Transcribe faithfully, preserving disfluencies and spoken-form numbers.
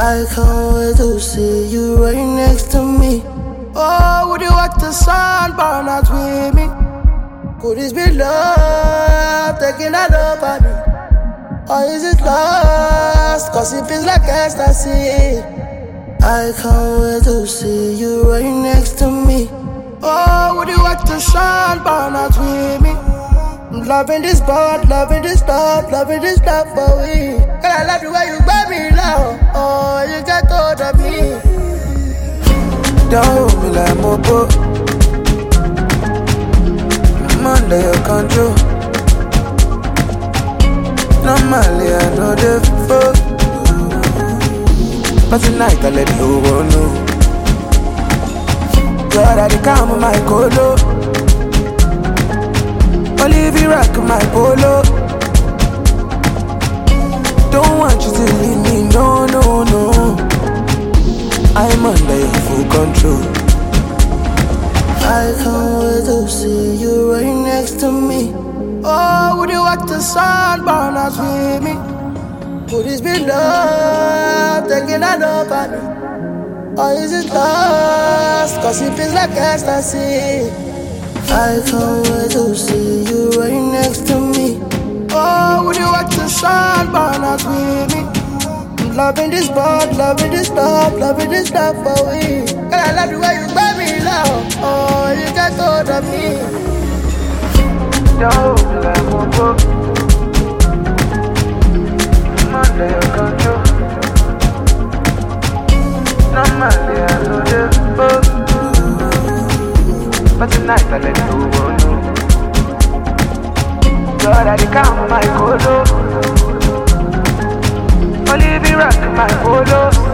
I can't wait to see you right next to me. Oh, would you watch the sun burn out with me? Could this be love taking a love at me? Or is it lost? Cause it feels like ecstasy. I can't wait to see you right next to me. Oh, would you watch the sun burn out with me? I'm loving this bond, loving this love, loving this love for we. And I love the way you grab me now. Oh, you get hold of me. Don't hold me like Mopo. I'm under your control. Normally I know the fuck, but tonight I let you go know. God, I come with my colo. Olive rock my polo. Don't want you to leave me, no, no, no. I'm under your full control. I can't wait to see you right next to me. Oh, would you watch the sun burn out with me? Could this be love taking a love at me? Or is it lost? Cause it feels like ecstasy. I can't wait to see you right next to me. Oh, would you watch the sun burn out with me? I'm loving this bond, loving this love, loving this love for we. And I love the way you grab me now. Oh, you get hold of me. Don't hold me like Mopo. I'm under your control. Normally I know the fuck, but tonight I let you go know. God, I come with my colo. Olive rock my polo.